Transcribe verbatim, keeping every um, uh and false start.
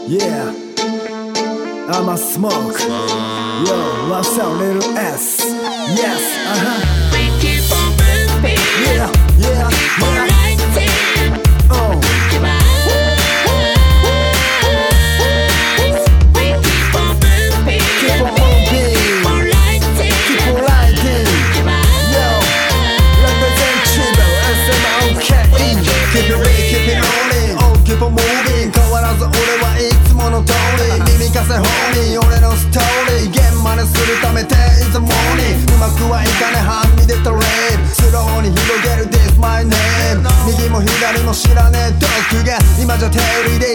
Yeah, I'm a smoke. Yo, what's up, little S? Yes, uh-huh. We keep on moving. Yeah, yeah, Keep on yeah. lighting. Oh, Keep on. We keep on moving. keep on moving. Keep on lighting. Keep on lighting. Keep on. Yo, represent Chibo, S M O K E. Keep it ready, keep it rolling. Oh, keep on moving. 変わらず俺はいつもの通り。耳貸せホーニー、俺のストーリー。現真似するため Day is the morning。うまくはいかね半身でトレード。スローに広げる This my name。右も左も知らねえドッグが今じゃ頼りで